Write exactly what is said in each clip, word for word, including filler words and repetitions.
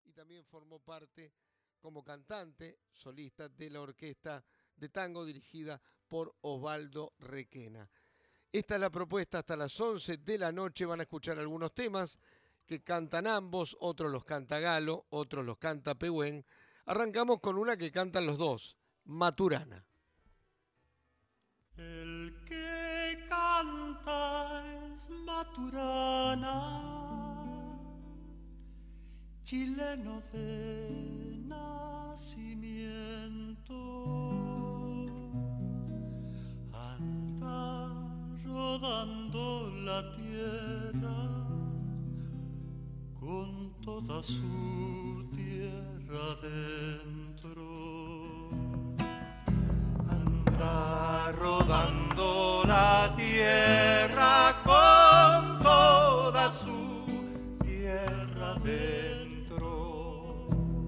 y también formó parte como cantante solista de la orquesta de tango dirigida por Osvaldo Requena. Esta es la propuesta hasta las once de la noche. Van a escuchar algunos temas que cantan ambos, otros los canta Galo, otros los canta Pehuen. Arrancamos con una que cantan los dos, Maturana. El que canta es Maturana, chileno de nacimiento, anda rodando la tierra con toda su tierra dentro. Anda rodando la tierra con toda su tierra dentro,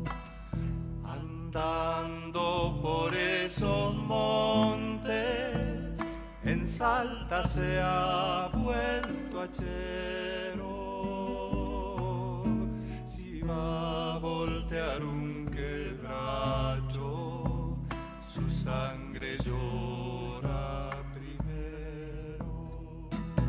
andando por esos montes, en Salta se ha vuelto hachero. Si va a voltear un quebracho, su sangre llora primero.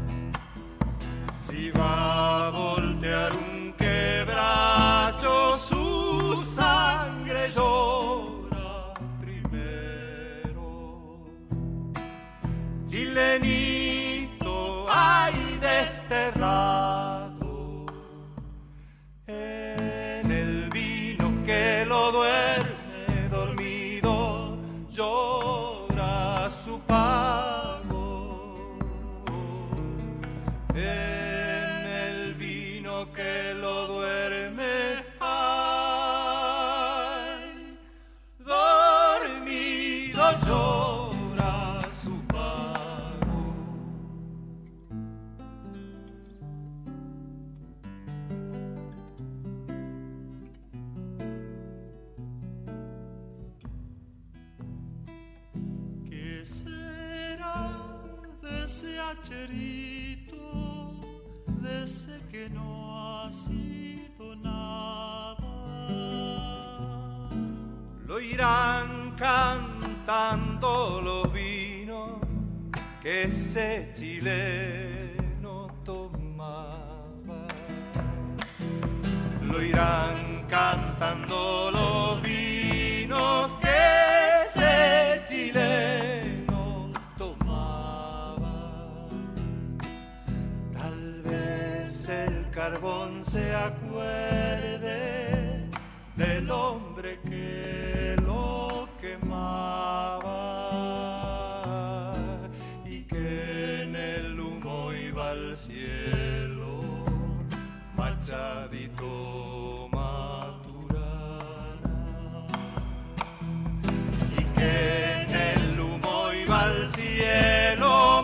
Si va a voltear un quebracho, su sangre llora primero. Chilenito hay desterrado en el vino que lo duerme dormido, llora su pago. En el vino que lo duerme, ay, dormido llora su pago. ¿Qué será de ese hacherito, de ese que no ha sido nada? Lo irán cantando los vinos que ese chileno tomaba. Lo irán cantando los vinos que ese chileno tomaba. Tal vez el carbón se acuerde del hombre que lo quemaba y que en el humo iba al cielo machadito Maturana, y que en el humo iba al cielo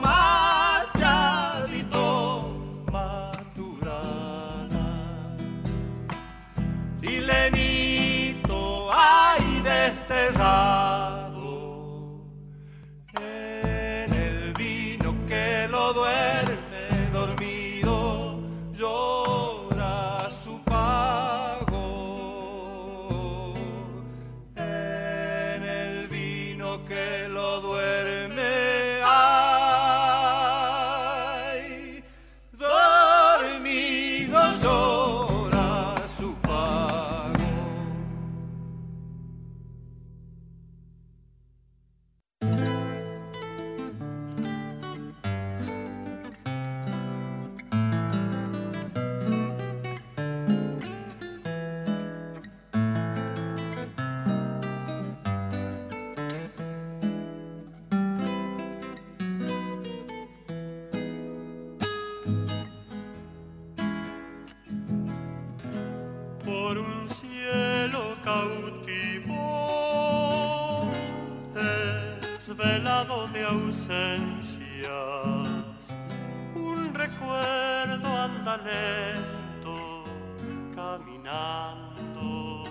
machadito Maturana. Chilenito hay desterrado en el vino que lo duerme dormido, llora su pago. En el vino que lo duerme, ay, dormido llora su pago. Por un cielo cautivo, desvelado de ausencias, un recuerdo anda lento, caminando,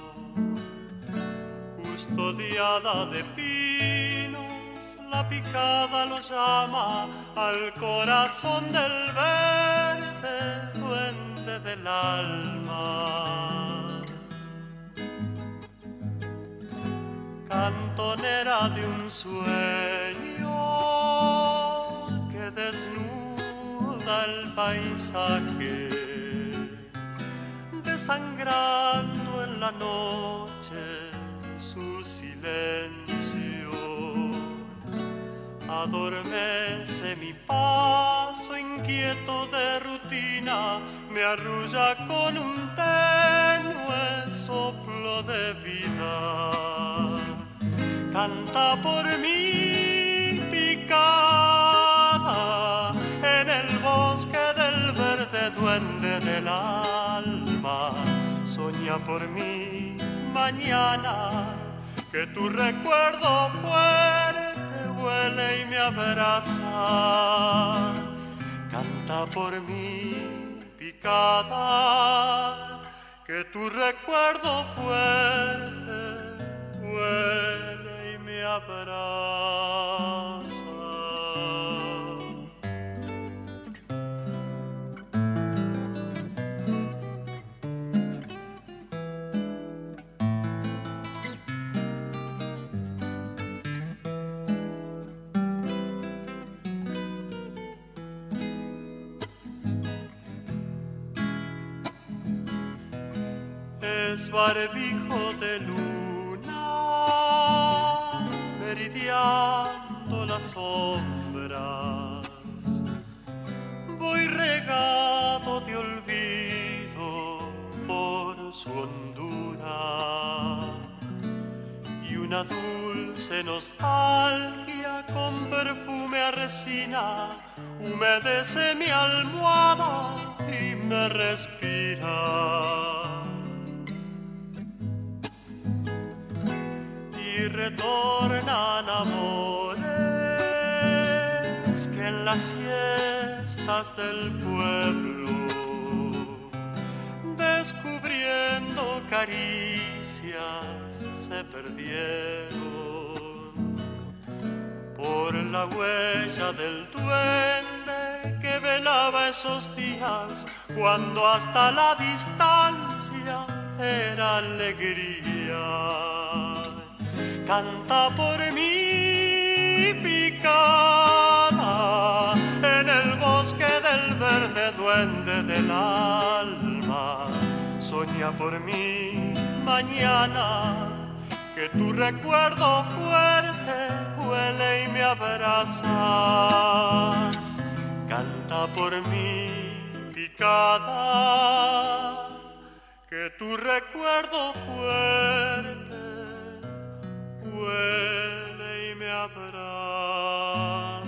custodiada de pinos, la picada lo llama al corazón del verde duende del alma. cantonera de un sueño que desnuda el paisaje, desangrando en la noche su silencio. Adormece mi paso inquieto de rutina, me arrulla con un tenue soplo de vida. Canta por mí picada en el bosque del verde duende del alma. Soña por mí mañana, que tu recuerdo fuerte huele y me abraza. Canta por mí picada, que tu recuerdo fuerte huele y me abraza. Es barbijo de luna, meridiando las sombras. Voy regado de olvido por su hondura, y una dulce nostalgia con perfume a resina humedece mi almohada y me respira. Y retornan amores que en las siestas del pueblo, descubriendo caricias, se perdieron por la huella del duende que velaba esos días, cuando hasta la distancia era alegría. Canta por mí picada en el bosque del verde duende del alma. Soña por mí mañana, que tu recuerdo fuerte huele y me abraza. Canta por mí picada, que tu recuerdo fuerte huele y me abraza.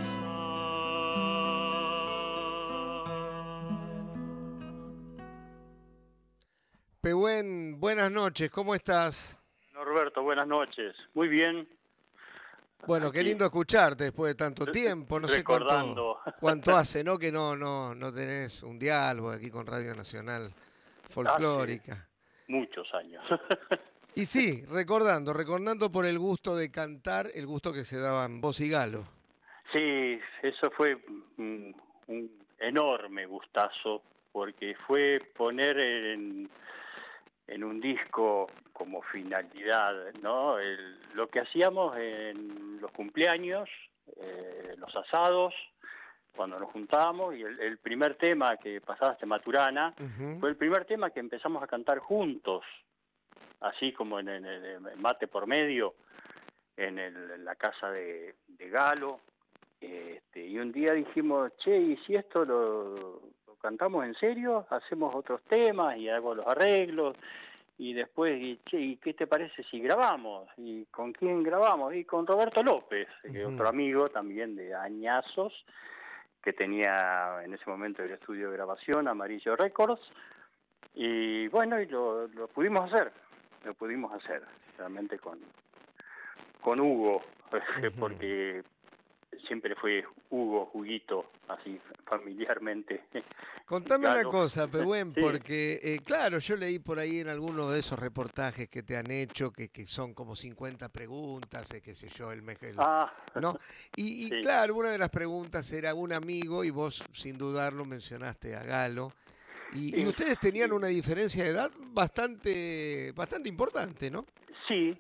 Pehuen, buenas noches, ¿cómo estás? Norberto, buenas noches. Muy bien. Bueno, Aquí, qué lindo escucharte después de tanto tiempo, no sé cuánto, recordando. cuánto hace, ¿no? Que no, no, no tenés un diálogo aquí con Radio Nacional Folclórica. Hace muchos años. Y sí, recordando, recordando por el gusto de cantar, el gusto que se daban vos y Galo. Sí, eso fue un, un enorme gustazo, porque fue poner en, en un disco como finalidad, ¿no? El, lo que hacíamos en los cumpleaños, eh, los asados, cuando nos juntábamos, y el, el primer tema que pasaste, Maturana, Uh-huh. fue el primer tema que empezamos a cantar juntos, así como en, en el mate por medio, en, el, en la casa de, de Galo. Este, y un día dijimos, che, ¿y si esto lo, lo cantamos en serio? Hacemos otros temas y hago los arreglos. Y después, y, che, ¿y qué te parece si grabamos? ¿Y con quién grabamos? Y con Roberto López, uh-huh. que otro amigo también de añazos, que tenía en ese momento el estudio de grabación, Amarillo Records. Y bueno, y lo, lo pudimos hacer, lo pudimos hacer, realmente con, con Hugo, uh-huh. porque siempre fue Hugo, Huguito, así familiarmente. Contame Galo. una cosa, Pehuen, Sí. porque eh, claro, yo leí por ahí en algunos de esos reportajes que te han hecho, que, que son como cincuenta preguntas, eh, qué sé yo, el mejor, Ah. ¿no? Y, y Sí. claro, una de las preguntas era un amigo, y vos sin dudarlo mencionaste a Galo, y, y ustedes tenían Sí. una diferencia de edad bastante, bastante importante, ¿no? Sí,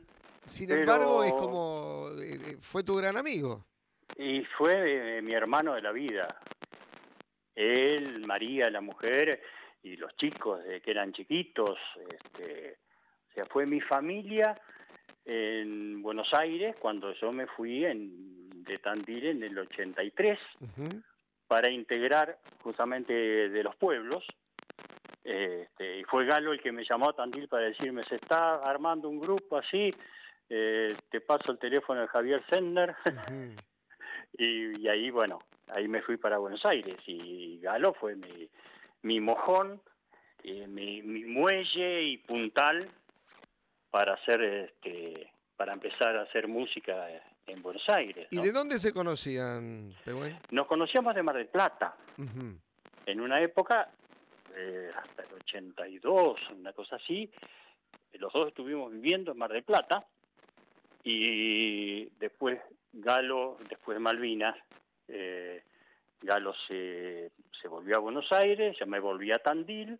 Sin embargo, es Pero, como, eh, fue tu gran amigo. y fue eh, mi hermano de la vida. Él, María, la mujer, y los chicos de que eran chiquitos. Este, o sea, fue mi familia en Buenos Aires cuando yo me fui en, de Tandil en el ochenta y tres Ujú. para integrar justamente de los pueblos. Este, y fue Galo el que me llamó a Tandil para decirme, se está armando un grupo así, eh, te paso el teléfono de Javier Sender. Ujú. y, y ahí, bueno, ahí me fui para Buenos Aires y Galo fue mi, mi mojón, eh, mi, mi muelle y puntal para hacer, este, para empezar a hacer música en Buenos Aires, ¿Y ¿no? de dónde se conocían, Pehuen? Nos conocíamos de Mar del Plata, Ujú. en una época, eh, hasta el ochenta y dos, una cosa así, los dos estuvimos viviendo en Mar del Plata y después Galo, después de Malvinas, eh, Galo se, se volvió a Buenos Aires, yo me volví a Tandil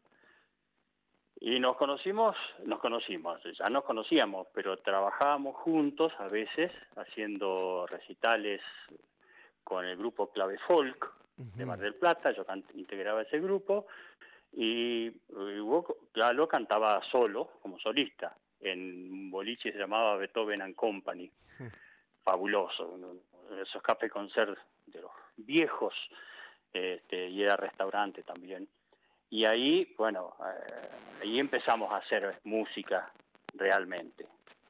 y nos conocimos, nos conocimos, ya nos conocíamos, pero trabajábamos juntos a veces haciendo recitales con el grupo Clave Folk de Mar Ujú. del Plata, yo integraba ese grupo y, y Hugo, Galo cantaba solo, como solista, en un boliche se llamaba Beethoven and Company, fabuloso, esos café concert de los viejos, este, y era restaurante también. Y ahí, bueno, eh, ahí empezamos a hacer música realmente.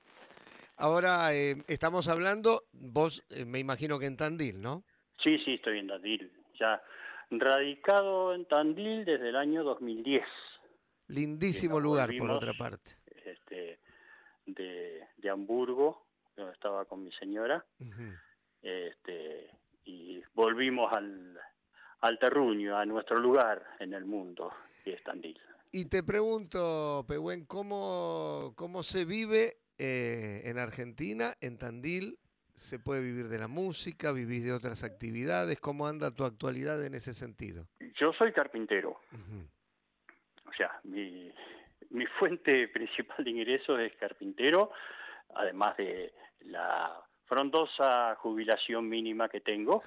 Ahora eh, estamos hablando, vos eh, me imagino que en Tandil, ¿no? Sí, sí, estoy en Tandil, ya radicado en Tandil desde el año dos mil diez, que Lindísimo nos lugar, por volvimos otra parte. este, de, de Hamburgo, donde estaba con mi señora, Ujú. este, y volvimos al, al terruño, a nuestro lugar en el mundo, que es Tandil. Y te pregunto, Pehuen, ¿cómo, cómo se vive eh, en Argentina, en Tandil? ¿Se puede vivir de la música? ¿Vivís de otras actividades? ¿Cómo anda tu actualidad en ese sentido? Yo soy carpintero, Ujú. o sea, mi, mi fuente principal de ingresos es carpintero, además de la frondosa jubilación mínima que tengo,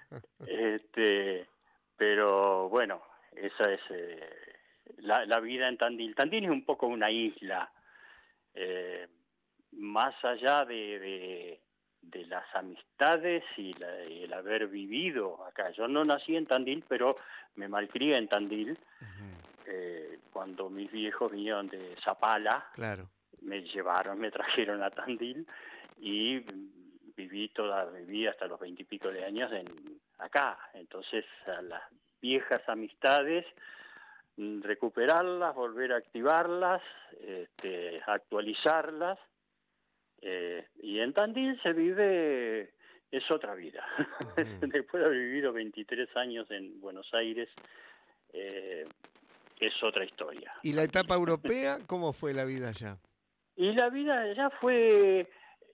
este, pero bueno, esa es eh, la, la vida en Tandil. Tandil es un poco una isla, eh, más allá de, de, de las amistades y, la, y el haber vivido acá. Yo no nací en Tandil, pero me malcrié en Tandil. Ujú. Eh, cuando mis viejos vinieron de Zapala, Claro. me llevaron, me trajeron a Tandil y viví toda, viví hasta los veintipico de años en acá. Entonces, a las viejas amistades, recuperarlas, volver a activarlas, este, actualizarlas. Eh, y en Tandil se vive, es otra vida. Ujú. Después de haber vivido veintitrés años en Buenos Aires, eh, es otra historia, ¿Y la Tandil. etapa europea, cómo fue la vida allá? Y la vida allá fue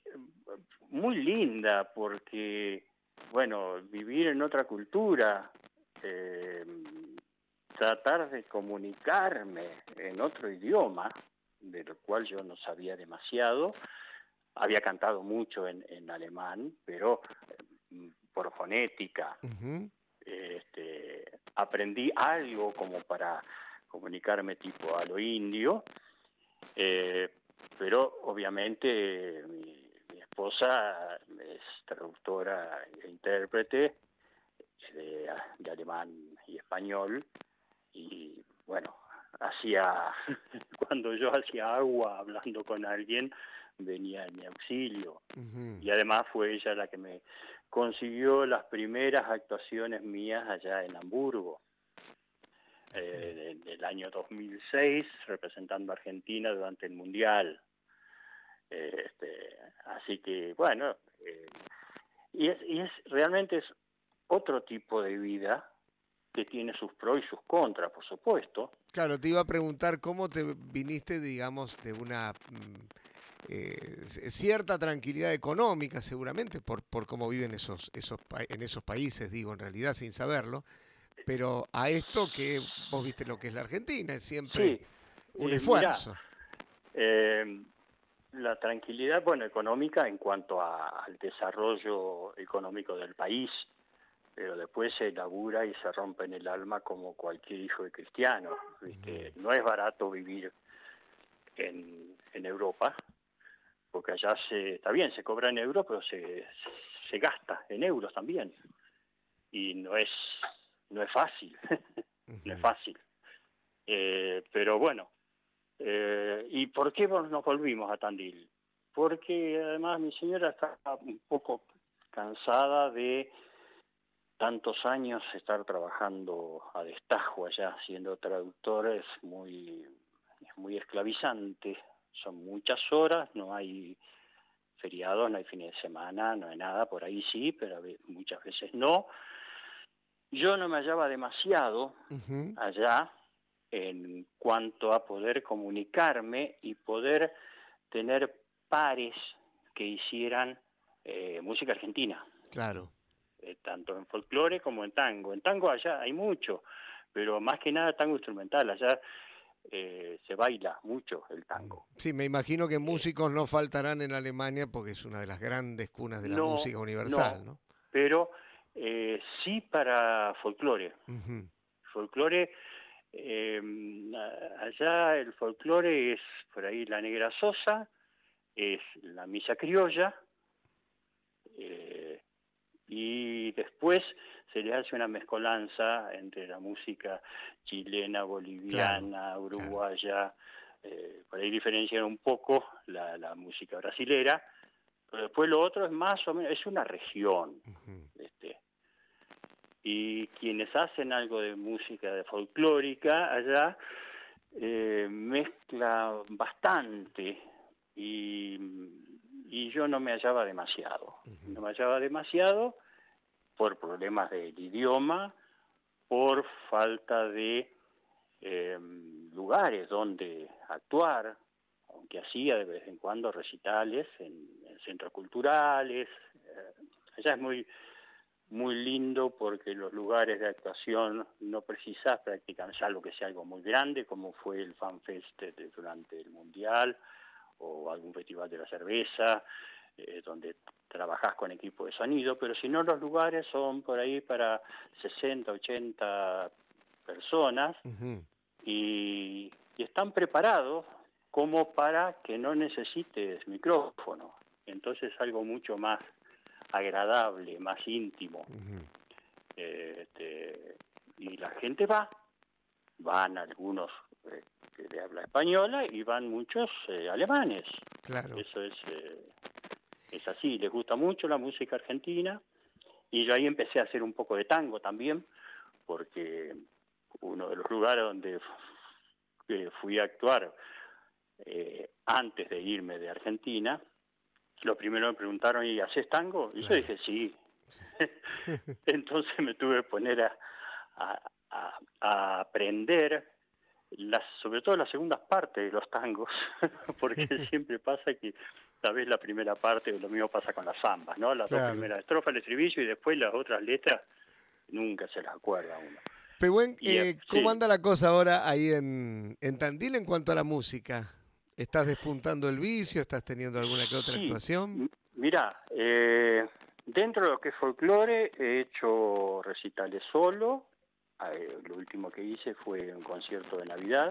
muy linda porque, bueno, vivir en otra cultura, eh, tratar de comunicarme en otro idioma, de lo cual yo no sabía demasiado. Había cantado mucho en, en alemán, pero eh, por fonética. Ujú. Este, aprendí algo como para comunicarme tipo a lo indio, eh, pero obviamente mi, mi esposa es traductora e intérprete de, de alemán y español, y bueno, hacía cuando yo hacía agua hablando con alguien, venía en mi auxilio. Ujú. Y además fue ella la que me consiguió las primeras actuaciones mías allá en Hamburgo, eh, en el año dos mil seis, representando a Argentina durante el Mundial. Eh, este, así que, bueno, eh, y, es, y es realmente es otro tipo de vida que tiene sus pros y sus contras, por supuesto. Claro, te iba a preguntar cómo te viniste, digamos, de una mm, eh, c- cierta tranquilidad económica, seguramente, por, por cómo viven esos, esos, pa- en esos países, digo, en realidad, sin saberlo, pero a esto que vos viste lo que es la Argentina, es siempre Sí, un eh, mirá, esfuerzo. eh, la tranquilidad, bueno, económica en cuanto a, al desarrollo económico del país, pero después se labura y se rompe en el alma como cualquier hijo de cristiano, ¿viste? No es barato vivir en, en Europa, porque allá se, está bien, se cobra en euros, pero se, se gasta en euros también, y no es, no es fácil, no es fácil. Eh, pero bueno, eh, ¿y por qué nos volvimos a Tandil? Porque además mi señora está un poco cansada de tantos años estar trabajando a destajo allá, siendo traductor es muy, es muy esclavizante, son muchas horas, no hay feriados, no hay fines de semana, no hay nada, por ahí sí, pero muchas veces no. Yo no me hallaba demasiado uh-huh. allá en cuanto a poder comunicarme y poder tener pares que hicieran eh, música argentina. Claro. Eh, tanto en folclore como en tango. En tango allá hay mucho, pero más que nada tango instrumental. Allá eh, se baila mucho el tango. Sí, me imagino que músicos eh, no faltarán en Alemania porque es una de las grandes cunas de la no, música universal, ¿no? ¿no? Pero eh, sí para folclore. Uh-huh. Folclore, eh, allá el folclore es por ahí la Negra Sosa, es la misa criolla, eh, y después se le hace una mezcolanza entre la música chilena, boliviana, claro, uruguaya, claro. Eh, por ahí diferencian un poco la, la música brasilera, pero después lo otro es más o menos, es una región, uh-huh. este, y quienes hacen algo de música de folclórica allá eh, mezcla bastante y, y yo no me hallaba demasiado, uh-huh. no me hallaba demasiado por problemas del idioma, por falta de eh, lugares donde actuar, aunque hacía de vez en cuando recitales en, en centros culturales. Eh, allá es muy muy lindo porque los lugares de actuación no precisas practicar, salvo que sea algo muy grande, como fue el FanFest de, durante el Mundial, o algún festival de la cerveza, eh, donde trabajás con equipo de sonido, pero si no los lugares son por ahí para sesenta, ochenta personas, uh-huh. y, y están preparados como para que no necesites micrófono, entonces es algo mucho más agradable, más íntimo. Uh-huh. eh, este, y la gente va, van algunos eh, de habla española y van muchos eh, alemanes. Claro. Eso es, eh, es así, les gusta mucho la música argentina y yo ahí empecé a hacer un poco de tango también, porque uno de los lugares donde eh, fui a actuar eh, antes de irme de Argentina, lo primero me preguntaron, ¿y haces tango? Y claro. Yo dije, sí. Entonces me tuve que poner a, a, a, a aprender, las, sobre todo las segundas partes de los tangos, porque siempre pasa que sabes la primera parte, lo mismo pasa con las zambas, ¿no? Las claro. dos primeras estrofas, el estribillo, y después las otras letras, nunca se las acuerda uno. Pehuen, eh, ¿cómo sí. anda la cosa ahora ahí en, en Tandil en cuanto a la música? ¿Estás despuntando el vicio? ¿Estás teniendo alguna que otra sí. actuación? Mirá, eh, dentro de lo que es folclore he hecho recitales solo. Eh, lo último que hice fue un concierto de Navidad.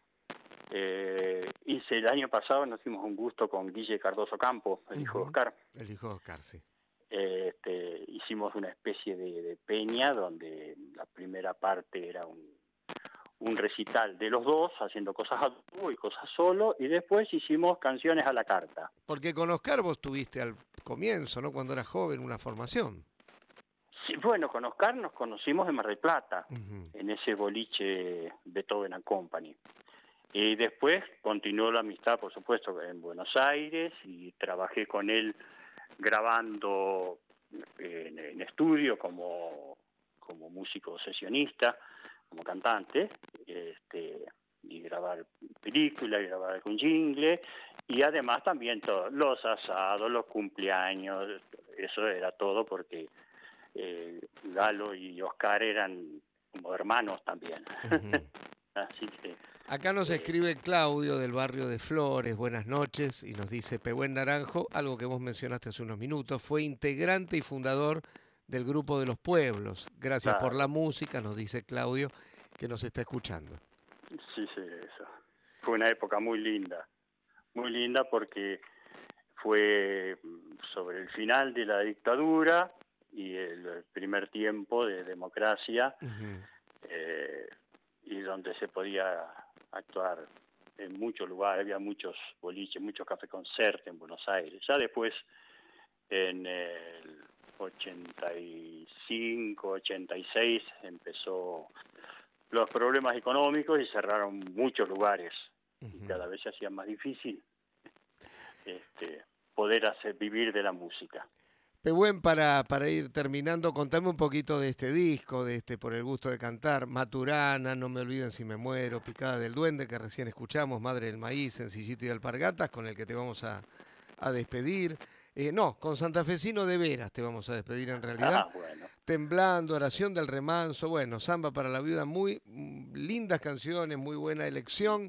Eh, hice el año pasado, nos dimos un gusto con Guille Cardoso Campo, el uh-huh. hijo de Oscar. El hijo de Oscar, sí. Eh, este, hicimos una especie de, de peña donde la primera parte era un un recital de los dos, haciendo cosas a dúo y cosas solo, y después hicimos canciones a la carta. Porque con Oscar vos tuviste al comienzo, ¿no? Cuando eras joven, una formación. Sí, bueno, con Oscar nos conocimos en Mar del Plata, uh-huh. en ese boliche Beethoven and Company. Y después continuó la amistad, por supuesto, en Buenos Aires, y trabajé con él grabando en, en estudio como, como músico sesionista, como cantante, este, y grabar películas, y grabar algún jingle, y además también todos los asados, los cumpleaños, eso era todo porque eh, Galo y Oscar eran como hermanos también. Uh-huh. Así que Acá nos Eh, escribe Claudio del barrio de Flores, buenas noches, y nos dice Pehuen Naranjo, algo que vos mencionaste hace unos minutos, fue integrante y fundador del Grupo de los Pueblos. Gracias por la claro, música, nos dice Claudio, que nos está escuchando. sí, sí, eso. Fue una época muy linda, muy linda porque fue sobre el final de la dictadura y el primer tiempo de democracia, Ujú. eh, y donde se podía actuar en muchos lugares, había muchos boliches, muchos café concert en Buenos Aires. Ya después, en el ochenta y cinco, ochenta y seis, empezó los problemas económicos y cerraron muchos lugares y Ujú. cada vez se hacía más difícil este, poder hacer vivir de la música. Pehuen, para, para ir terminando, contame un poquito de este disco, de este Por el gusto de cantar, Maturana, No me olviden si me muero, Picada del Duende, que recién escuchamos, Madre del Maíz, Sencillito y Alpargatas, con el que te vamos a, a despedir. Eh, no, con Santafesino de Veras te vamos a despedir en realidad. Ah, bueno. Temblando, Oración del Remanso, bueno, Samba para la Viuda, muy mm, lindas canciones, muy buena elección.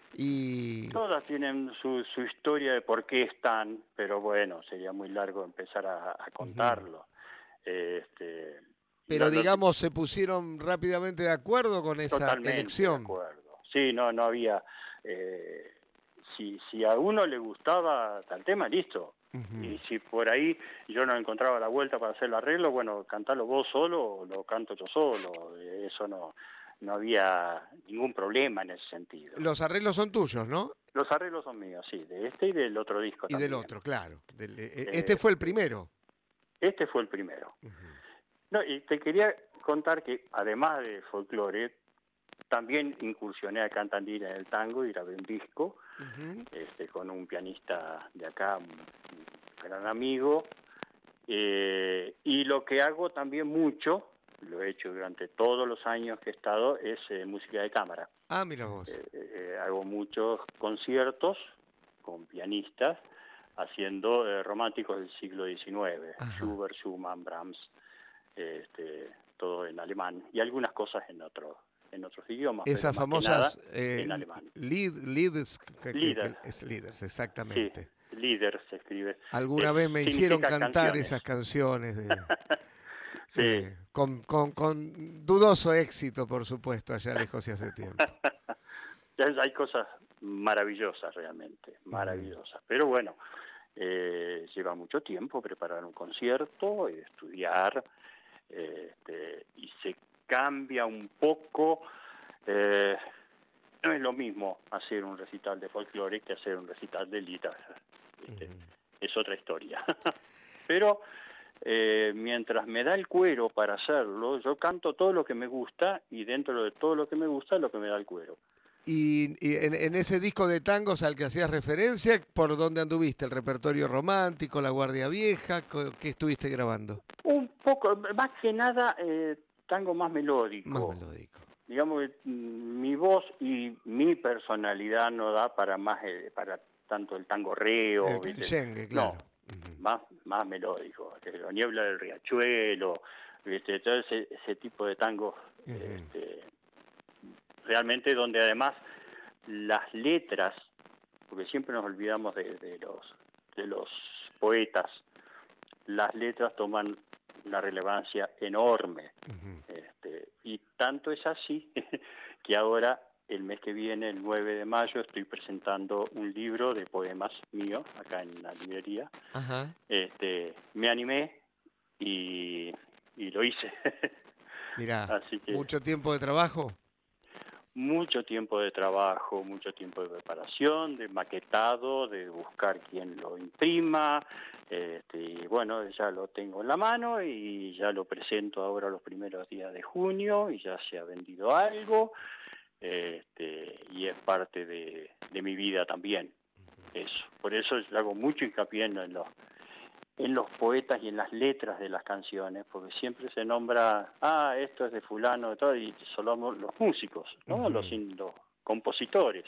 Y Todas tienen su, su historia de por qué están, pero bueno, sería muy largo empezar a, a ujú. contarlo. Este, Pero lo, lo- digamos, se pusieron rápidamente de acuerdo con esa Totalmente de elección. acuerdo. Sí, no, no había... eh, si, si a uno le gustaba tal tema, listo. Ujú. Y si por ahí yo no encontraba la vuelta para hacer el arreglo, bueno, cantalo vos solo o lo canto yo solo. Eh, Eso no, no había ningún problema en ese sentido. Los arreglos son tuyos, ¿no? Los arreglos son míos, sí, de este y del otro disco Y del también. otro, claro. Del- e- este fue el Este, primero. este fue el primero. Ujú. No, y te quería contar que además de folclore, también incursioné acá en Tandil en el tango y grabé un disco Ujú. este, con un pianista de acá, un, un gran amigo. Eh, y lo que hago también mucho, lo he hecho durante todos los años que he estado, es eh, música de cámara. Ah, mira vos. Eh, eh, hago muchos conciertos con pianistas haciendo eh, románticos del siglo diecinueve, Ajá. Schubert, Schumann, Brahms, este, todo en alemán y algunas cosas en otro, en otros idiomas, pero Esas más que nada famosas eh, en alemán. lead, leads, que, que- Líder, que es leaders, sí, exactamente. líder se escribe, es, Alguna vez me hicieron significa cantar canciones. esas canciones de, Sí. eh, con, con, con dudoso éxito, por supuesto, allá lejos y hace tiempo. Hay cosas maravillosas realmente, Ujú. maravillosas. Pero bueno, eh, lleva mucho tiempo preparar un concierto, estudiar, eh, este, y se cambia un poco. Eh, no es lo mismo hacer un recital de folclore que hacer un recital de litas. ¿Viste? Ujú. Es otra historia. Pero eh, mientras me da el cuero para hacerlo, yo canto todo lo que me gusta y dentro de todo lo que me gusta, lo que me da el cuero. Y, y en, en ese disco de tangos al que hacías referencia, ¿por dónde anduviste? ¿El repertorio romántico, La Guardia Vieja? Co- ¿Qué estuviste grabando? Un poco, más que nada, eh, tango más Más melódico. melódico. Digamos que mm, mi voz y mi personalidad no da para más, eh, para tanto el tango El reo, ¿viste? canyengue, claro. No, Ujú. más, más melódico. que La niebla del riachuelo, ¿viste? Todo ese, ese tipo de tango, Ujú. este, realmente donde además las letras, porque siempre nos olvidamos de, de los de los poetas, las letras toman una relevancia enorme. Ujú. Este, y tanto es así que ahora, el mes que viene, el nueve de mayo, estoy presentando un libro de poemas mío, acá en la librería. Ajá. Este, me animé y, y lo hice. Mirá, Así que mucho tiempo de trabajo. mucho tiempo de trabajo, mucho tiempo de preparación, de maquetado, de buscar quién lo imprima. Este, y bueno, ya lo tengo en la mano y ya lo presento ahora los primeros días de junio y ya se ha vendido algo. Este, y es parte de, de mi vida también. Eso. Por eso hago mucho hincapié en los en los poetas y en las letras de las canciones, porque siempre se nombra, ah, esto es de fulano, de todo, y solo los músicos, ¿no? Los, Ujú. los compositores.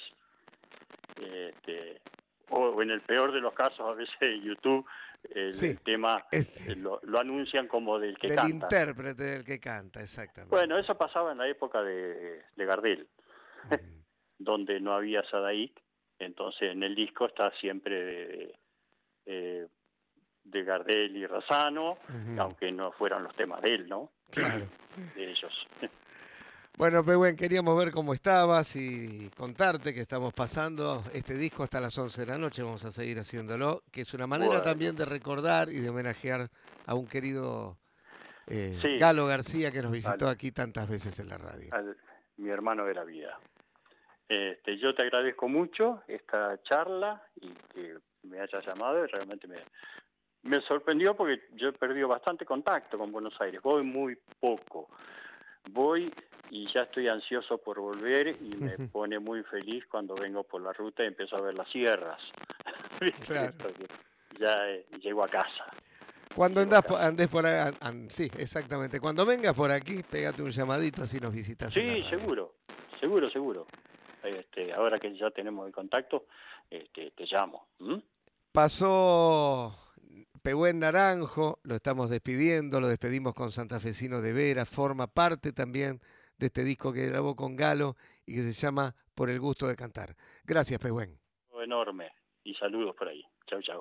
Este, o en el peor de los casos, a veces YouTube, el, Sí, el tema es eh, lo, lo anuncian como del que del canta. intérprete del que canta, Bueno, exactamente. eso pasaba en la época de, de Gardel. Ujú. donde no había Sadaik. Entonces en el disco está siempre de, de, de Gardel y Razzano, uh-huh. aunque no fueran los temas de él, ¿no? Claro. De ellos. Bueno, Pehuen, queríamos ver cómo estabas y contarte que estamos pasando este disco hasta las once de la noche, vamos a seguir haciéndolo, que es una manera bueno. también de recordar y de homenajear a un querido eh, sí. Galo García que nos visitó Al, aquí tantas veces en la radio. Al, mi hermano de la vida. Este, yo te agradezco mucho esta charla y que me hayas llamado y realmente me, me sorprendió porque yo he perdido bastante contacto con Buenos Aires, voy muy poco. Voy y ya estoy ansioso por volver y me pone muy feliz cuando vengo por la ruta y empiezo a ver las sierras. Claro. Ya eh, llego a casa. Cuando andas por, andes por ahí, and, sí, exactamente. Cuando vengas por aquí, pégate un llamadito así nos visitas. Sí, seguro, seguro, seguro. Este, ahora que ya tenemos el contacto, este, te llamo. ¿Mm? Pasó Pehuen Naranjo, lo estamos despidiendo, lo despedimos con Santafesino de Vera, forma parte también de este disco que grabó con Galo y que se llama Por el gusto de cantar. Gracias, Pehuen. Enorme, y saludos por ahí. Chau, chau.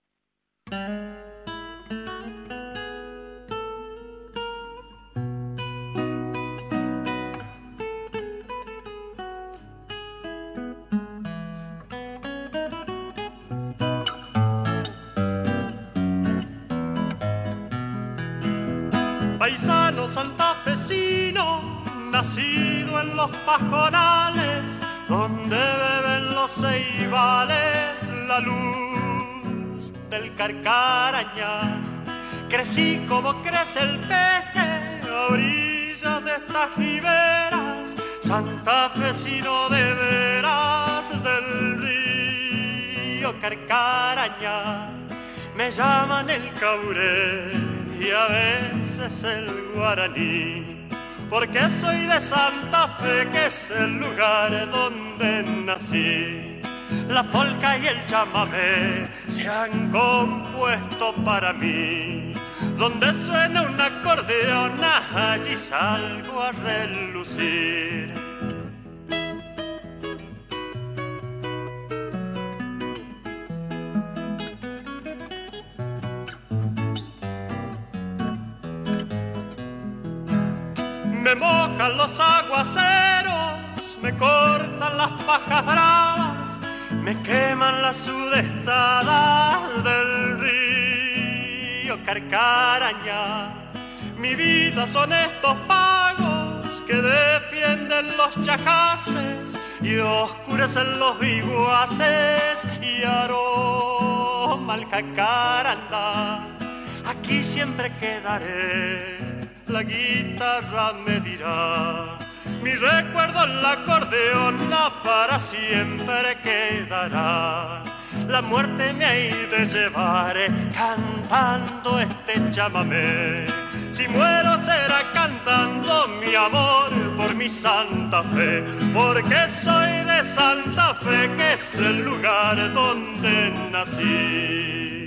Paisano santafesino, nacido en los pajonales, donde beben los ceibales la luz del Carcarañá. Crecí como crece el peje a orillas de estas riberas, santafesino de veras del río Carcarañá. Me llaman el caburé y a veces el guaraní, porque soy de Santa Fe, que es el lugar donde nací. La polca y el chamamé se han compuesto para mí. Donde suena un acordeón, allí salgo a relucir. Me mojan los aguaceros, me cortan las pajas bravas, me queman las sudestadas del río Carcarañá. Mi vida son estos pagos que defienden los chajaces y oscurecen los viguaces y aroma el jacarandá. Aquí siempre quedaré, la guitarra me dirá, mi recuerdo en el acordeón para siempre quedará. La muerte me ha de llevar cantando este chamamé. Si muero será cantando mi amor por mi Santa Fe, porque soy de Santa Fe, que es el lugar donde nací.